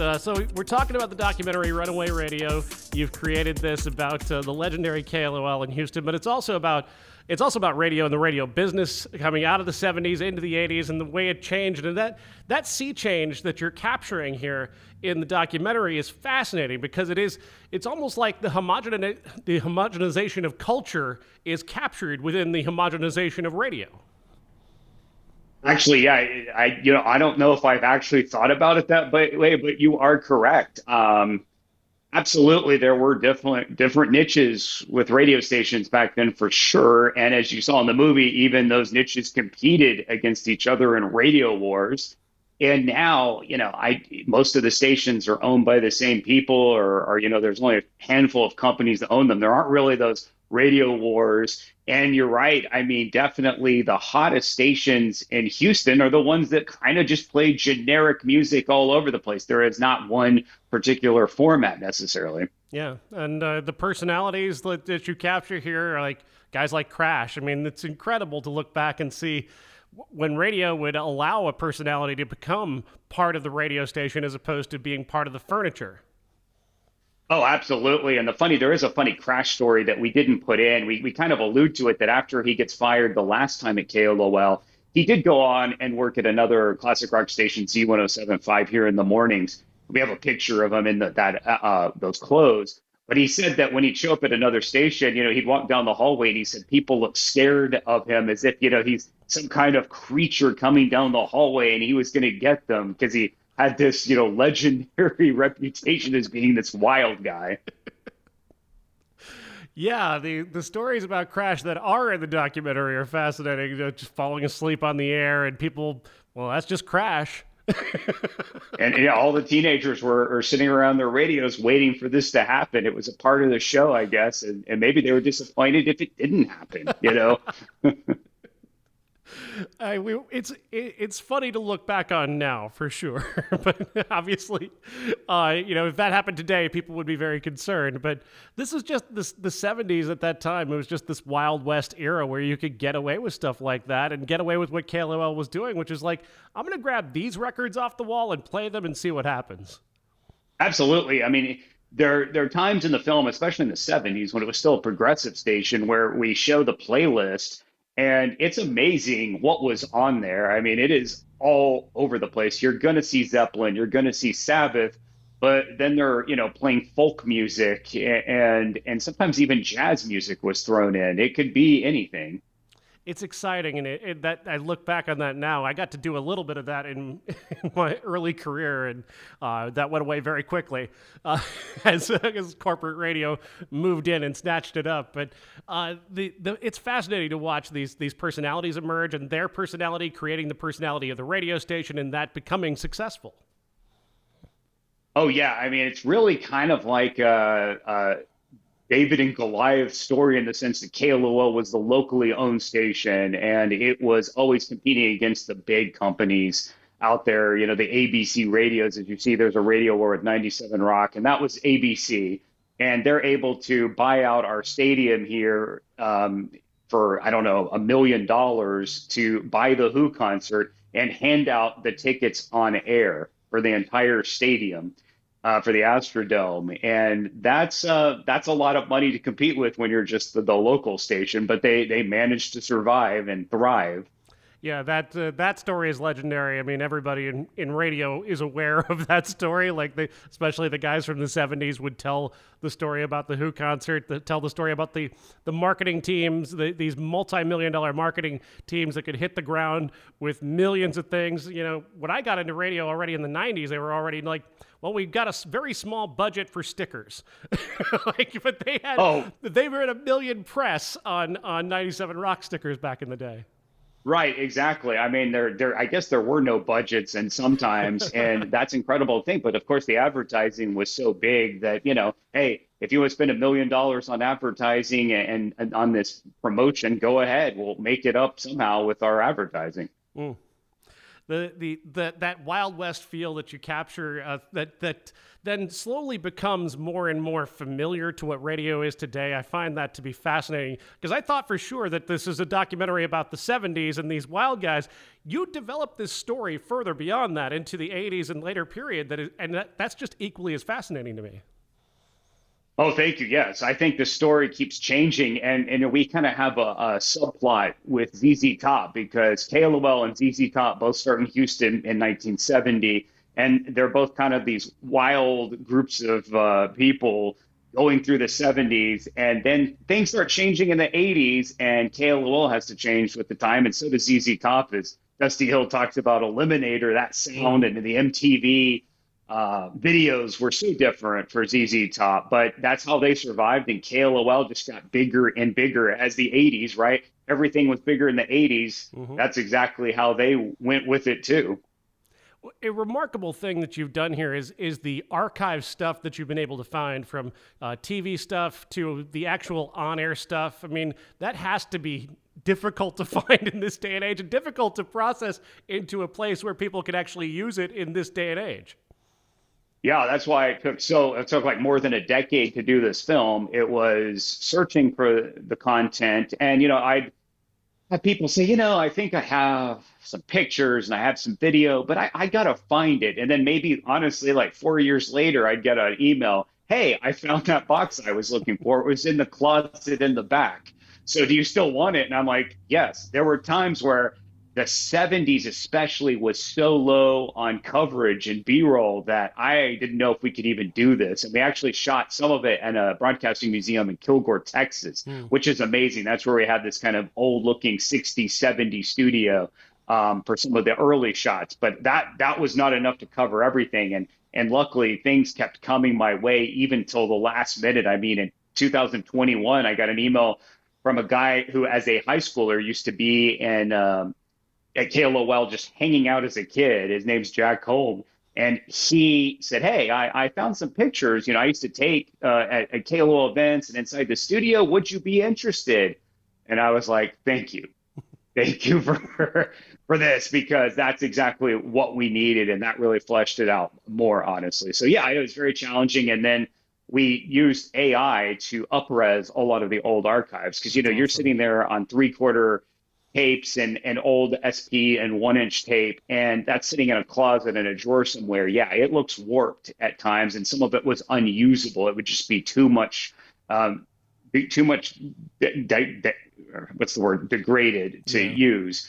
So we're talking about the documentary Runaway Radio. You've created this about the legendary KLOL in Houston, but it's also about radio and the radio business coming out of the 70s into the 80s and the way it changed. And that sea change that you're capturing here in the documentary is fascinating because it's almost like the homogenization of culture is captured within the homogenization of radio. Actually, yeah, I don't know if I've actually thought about it that way, but you are correct. Absolutely, there were different niches with radio stations back then for sure. And as you saw in the movie, even those niches competed against each other in radio wars. And now, most of the stations are owned by the same people, or there's only a handful of companies that own them. There aren't really those radio wars. And you're right. I mean, definitely the hottest stations in Houston are the ones that kind of just play generic music all over the place. There is not one particular format necessarily. Yeah. And the personalities that you capture here are like guys like Crash. I mean, it's incredible to look back and see when radio would allow a personality to become part of the radio station as opposed to being part of the furniture. Oh, absolutely. And there is a funny Crash story that we didn't put in. We kind of allude to it that after he gets fired the last time at KLOL, he did go on and work at another classic rock station, Z107.5 here in the mornings. We have a picture of him in those clothes. But he said that when he'd show up at another station, he'd walk down the hallway and he said people look scared of him as if, he's some kind of creature coming down the hallway and he was going to get them because he had this, legendary reputation as being this wild guy. Yeah, the stories about Crash that are in the documentary are fascinating. Just falling asleep on the air and people, well, that's just Crash. And all the teenagers were sitting around their radios waiting for this to happen. It was a part of the show, I guess, and maybe they were disappointed if it didn't happen, It's funny to look back on now for sure, but obviously, if that happened today, people would be very concerned. But this is just the 70s at that time. It was just this Wild West era where you could get away with stuff like that and get away with what KLOL was doing, which is like, I'm going to grab these records off the wall and play them and see what happens. Absolutely. I mean, there are times in the film, especially in the 70s, when it was still a progressive station, where we show the playlist. And it's amazing what was on there. I mean, it is all over the place. You're going to see Zeppelin, you're going to see Sabbath, but then they're, playing folk music and sometimes even jazz music was thrown in. It could be anything. It's exciting, and that I look back on that now. I got to do a little bit of that in my early career, and that went away very quickly as corporate radio moved in and snatched it up. But it's fascinating to watch these personalities emerge, and their personality creating the personality of the radio station, and that becoming successful. Oh yeah, I mean, it's really kind of like David and Goliath story in the sense that KLOL was the locally owned station and it was always competing against the big companies out there. The ABC radios, as you see, there's a radio war with 97 Rock, and that was ABC. And they're able to buy out our stadium here for, I don't know, $1 million to buy the Who concert and hand out the tickets on air for the entire stadium. For the Astrodome. And that's a lot of money to compete with when you're just the local station, but they managed to survive and thrive. Yeah, that story is legendary. I mean, everybody in radio is aware of that story. Like especially the guys from the 70s would tell the story about the Who concert, tell the story about the marketing teams, these multi-million-dollar marketing teams that could hit the ground with millions of things. When I got into radio already in the 90s, they were already like, well, we've got a very small budget for stickers. But they were at $1 million press on 97 Rock stickers back in the day. Right, exactly. I mean, I guess there were no budgets and sometimes, and that's incredible to think. But of course, the advertising was so big that, hey, if you want to spend $1 million on advertising and on this promotion, go ahead. We'll make it up somehow with our advertising. Mm. that Wild West feel that you capture, that then slowly becomes more and more familiar to what radio is today. I find that to be fascinating, because I thought for sure that this is a documentary about the 70s and these wild guys. You developed this story further beyond that into the 80s and later period, that's just equally as fascinating to me. Oh, thank you. Yes, I think the story keeps changing, and we kind of have a subplot with ZZ Top, because KLOL and ZZ Top both start in Houston in 1970, and they're both kind of these wild groups of people going through the 70s, and then things start changing in the 80s, and KLOL has to change with the time, and so does ZZ Top. As Dusty Hill talks about Eliminator, that sound, and the MTV videos were so different for ZZ Top, but that's how they survived. And KLOL just got bigger and bigger as the 80s, right? Everything was bigger in the 80s. Mm-hmm. That's exactly how they went with it too. A remarkable thing that you've done here is the archive stuff that you've been able to find, from TV stuff to the actual on-air stuff. I mean, that has to be difficult to find in this day and age, and difficult to process into a place where people can actually use it in this day and age. Yeah, that's why it took like more than a decade to do this film. It was searching for the content. And, I'd have people say, I think I have some pictures and I have some video, but I got to find it. And then maybe, honestly, like 4 years later, I'd get an email. Hey, I found that box I was looking for. It was in the closet in the back. So do you still want it? And I'm like, yes. There were times where the 70s especially was so low on coverage and B-roll that I didn't know if we could even do this. And we actually shot some of it at a broadcasting museum in Kilgore, Texas, which is amazing. That's where we had this kind of old-looking 60s, 70s studio for some of the early shots. But that was not enough to cover everything. And luckily, things kept coming my way even till the last minute. I mean, in 2021, I got an email from a guy who, as a high schooler, used to be in at KLOL just hanging out as a kid. His name's Jack Holm. And he said, hey, I found some pictures, I used to take at KLOL events and inside the studio. Would you be interested? And I was like, thank you. Thank you for this, because that's exactly what we needed. And that really fleshed it out more, honestly. So yeah, it was very challenging. And then we used AI to up-res a lot of the old archives, because, you're sitting there on 3/4 tapes and old SP and 1-inch tape, and that's sitting in a closet in a drawer somewhere. Yeah, it looks warped at times, and some of it was unusable. It would just be too much, what's the word, degraded to use.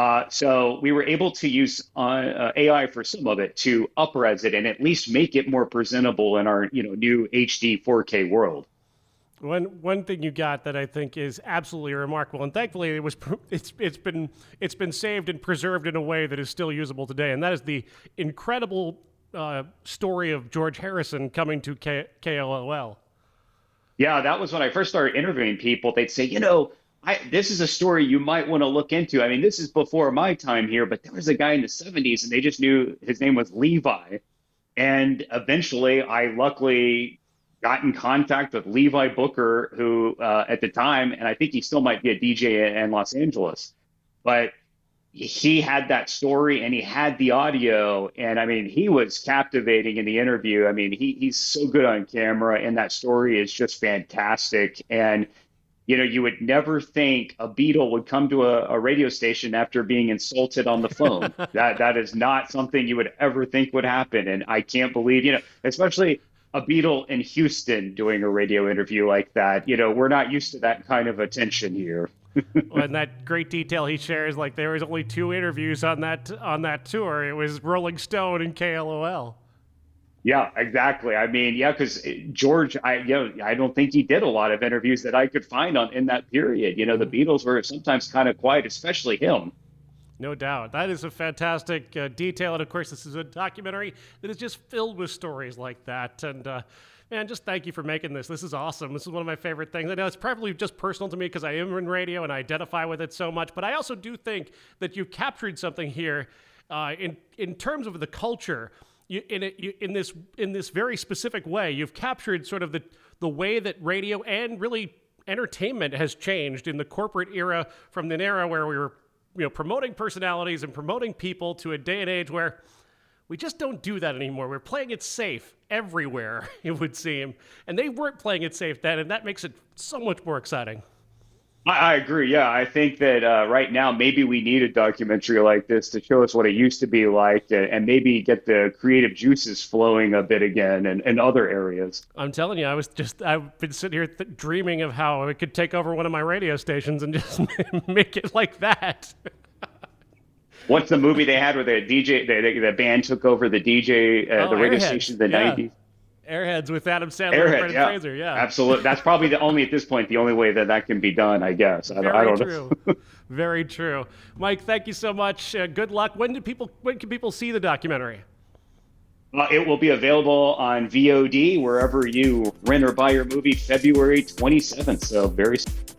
So we were able to use AI for some of it to up-res it and at least make it more presentable in our new HD 4K world. One thing you got that I think is absolutely remarkable, and thankfully it's been saved and preserved in a way that is still usable today, and that is the incredible story of George Harrison coming to KLOL. Yeah, that was when I first started interviewing people. They'd say, this is a story you might want to look into. I mean, this is before my time here, but there was a guy in the 70s, and they just knew his name was Levi. And eventually, I luckily got in contact with Levi Booker, who at the time, and I think he still might be a DJ in Los Angeles, but he had that story and he had the audio. And I mean, he was captivating in the interview. I mean, he's so good on camera, and that story is just fantastic. And, you would never think a Beatle would come to a radio station after being insulted on the phone. That is not something you would ever think would happen. And I can't believe, especially a Beatle in Houston doing a radio interview like that. We're not used to that kind of attention here. Well, and that great detail he shares, like there was only 2 interviews on that tour. It was Rolling Stone and KLOL. Yeah, exactly. I mean, yeah, because George, I don't think he did a lot of interviews that I could find in that period. The Beatles were sometimes kind of quiet, especially him. No doubt. That is a fantastic detail. And of course, this is a documentary that is just filled with stories like that. And man, just thank you for making this. This is awesome. This is one of my favorite things. I know it's probably just personal to me because I am in radio and I identify with it so much. But I also do think that you've captured something here in terms of the culture. In this very specific way, you've captured sort of the way that radio and really entertainment has changed in the corporate era, from an era where we were promoting personalities and promoting people to a day and age where we just don't do that anymore. We're playing it safe everywhere, it would seem. And they weren't playing it safe then, and that makes it so much more exciting. I agree. Yeah, I think that right now maybe we need a documentary like this to show us what it used to be like, and maybe get the creative juices flowing a bit again in other areas. I'm telling you, I've been sitting here dreaming of how I could take over one of my radio stations and just make it like that. What's the movie they had where the DJ, the band took over the DJ, the radio Airheads. station in the 90s? Airheads with Adam Sandler and Brendan Fraser, yeah. Absolutely. That's probably at this point, the only way that can be done, I guess. I don't know. Very true. Mike, thank you so much. Good luck. When can people see the documentary? It will be available on VOD wherever you rent or buy your movie February 27th. So very soon.